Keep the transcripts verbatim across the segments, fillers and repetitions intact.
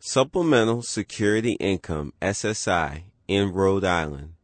Supplemental Security Income, S S I, in Rhode Island.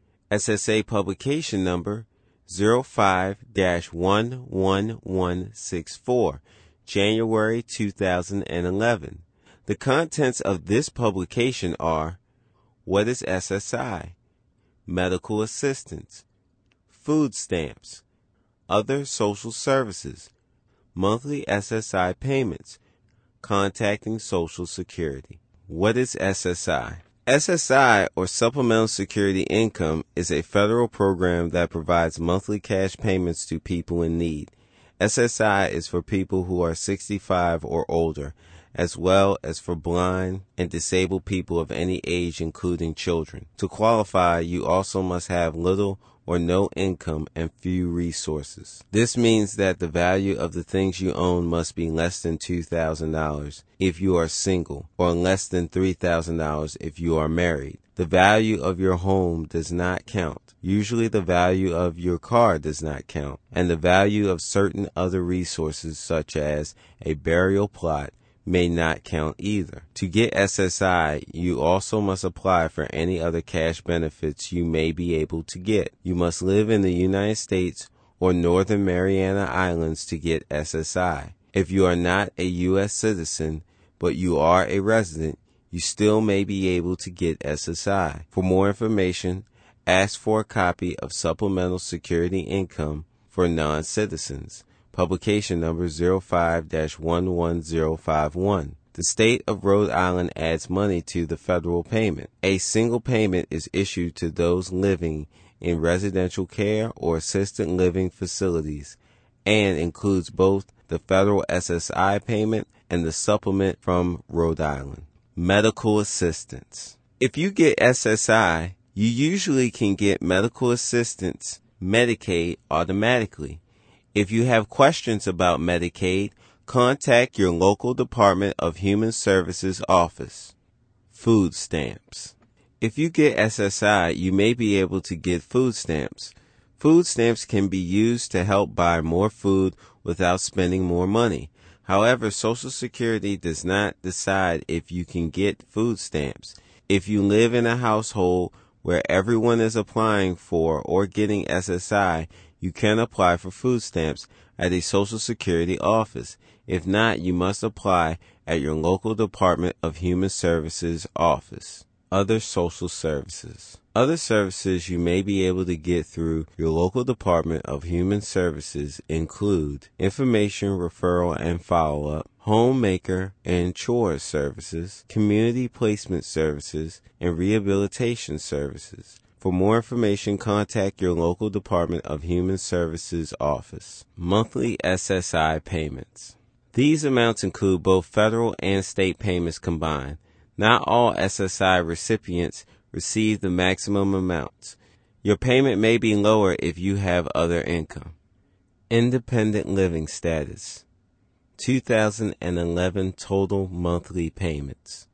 S S A publication number zero five dash one one one six four, January two thousand eleven. The contents of this publication are: what is S S I? Medical assistance, food stamps, other social services, monthly S S I payments, contacting Social Security. What is S S I? S S I, or Supplemental Security Income, is a federal program that provides monthly cash payments to people in need. S S I is for people who are sixty-five or older, as well as for blind and disabled people of any age, including children. To qualify, you also must have little or no income and few resources. This means that the value of the things you own must be less than two thousand dollars if you are single, or less than three thousand dollars if you are married. The value of your home does not count. Usually the value of your car does not count, and the value of certain other resources such as a burial plot may not count either. To get S S I, you also must apply for any other cash benefits you may be able to get. You must live in the United States or Northern Mariana Islands to get S S I. If you are not a U S citizen, but you are a resident, you still may be able to get S S I. For more information, ask for a copy of Supplemental Security Income for non-citizens. Publication number zero five dash one one zero five one. The state of Rhode Island adds money to the federal payment. A single payment is issued to those living in residential care or assisted living facilities and includes both the federal S S I payment and the supplement from Rhode Island. Medical assistance. If you get S S I, you usually can get medical assistance, Medicaid, automatically. If you have questions about Medicaid, contact your local Department of Human Services office. Food stamps. If you get S S I, you may be able to get food stamps. Food stamps can be used to help buy more food without spending more money. However, Social Security does not decide if you can get food stamps. If you live in a household where everyone is applying for or getting S S I, you can apply for food stamps at a Social Security office. If not, you must apply at your local Department of Human Services office. Other social services. Other services you may be able to get through your local Department of Human Services include information, referral, and follow-up, homemaker and chores services, community placement services, and rehabilitation services. For more information, contact your local Department of Human Services office. Monthly S S I payments. These amounts include both federal and state payments combined. Not all S S I recipients receive the maximum amounts. Your payment may be lower if you have other income. Independent living status. two thousand eleven total monthly payments.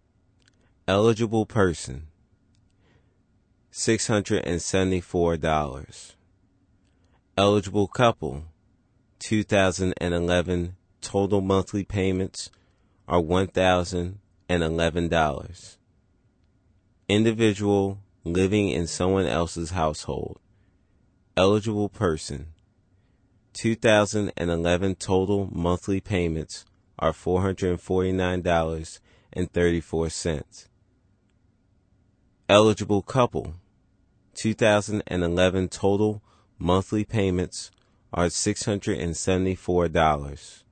Eligible person, six hundred seventy-four dollars. Eligible couple, two thousand eleven total monthly payments are one thousand eleven dollars. Individual living in someone else's household. Eligible person, two thousand eleven total monthly payments are four hundred forty-nine dollars and thirty-four cents. Eligible couple, two thousand eleven total monthly payments are six hundred seventy-four dollars.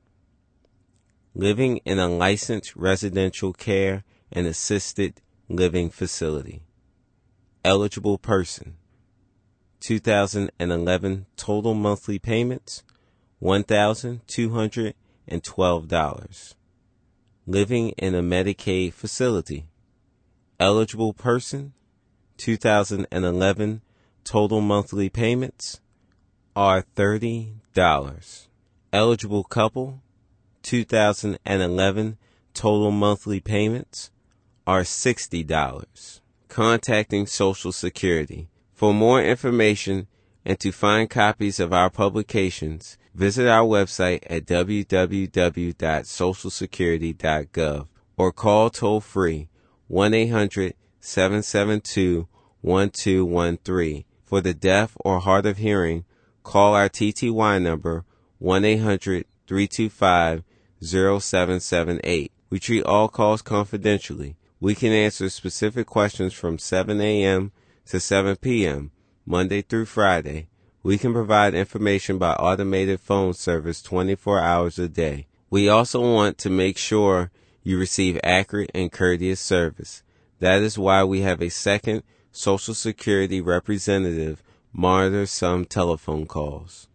Living in a licensed residential care and assisted living facility. Eligible person, two thousand eleven total monthly payments, one thousand two hundred twelve dollars. Living in a Medicaid facility. Eligible person, two thousand eleven total monthly payments are thirty dollars. Eligible couple, two thousand eleven total monthly payments are sixty dollars. Contacting Social Security. For more information and to find copies of our publications, visit our website at w w w dot social security dot gov or call toll-free one eight hundred seven seven two one two one three. For the deaf or hard of hearing, call our T T Y number one eight hundred three two five zero seven seven eight. We treat all calls confidentially. We can answer specific questions from seven a.m. to seven p.m., Monday through Friday. We can provide information by automated phone service twenty-four hours a day. We also want to make sure you receive accurate and courteous service. That is why we have a second Social Security representative monitor some telephone calls.